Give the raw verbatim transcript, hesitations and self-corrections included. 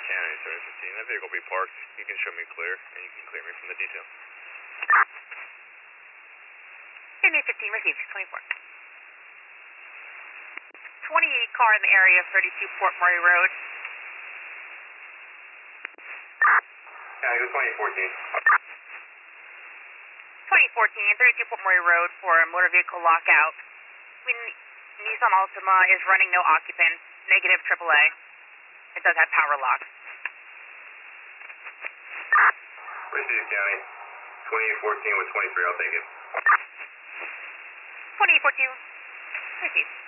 County, seven fifteen. That vehicle will be parked. You can show me clear, and you can clear me from the detail. County fifteen, received, twenty-four. twenty-eight car in the area of thirty-two Port Murray Road. County, go twenty fourteen. twenty fourteen, thirty-two Port Murray Road for a motor vehicle lockout. Nissan Altima is running no occupants, negative triple A. It does have power lock. Received, County. twenty-eight fourteen with twenty-three, I'll take it. twenty-eight fourteen, received.